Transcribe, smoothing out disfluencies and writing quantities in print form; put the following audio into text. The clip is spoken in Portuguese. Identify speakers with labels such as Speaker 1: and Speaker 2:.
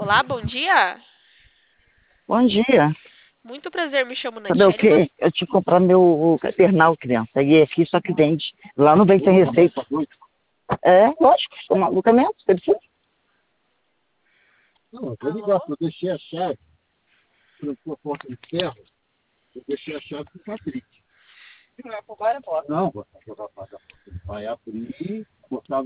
Speaker 1: Olá, bom dia.
Speaker 2: Bom dia.
Speaker 1: Muito prazer, me chamo
Speaker 2: Sabe o
Speaker 1: Natiele.
Speaker 2: quê? Eu tinha que comprar meu paternal, criança. E aqui só que vende. Lá não vem sem receita. É, lógico, sou maluca mesmo, você precisa.
Speaker 3: Não, eu tô ligado, eu deixei a chave, trancou a porta de ferro, eu deixei a chave com o Patrick.
Speaker 2: Agora pode.
Speaker 3: Não, vou jogar para vai abrir, botar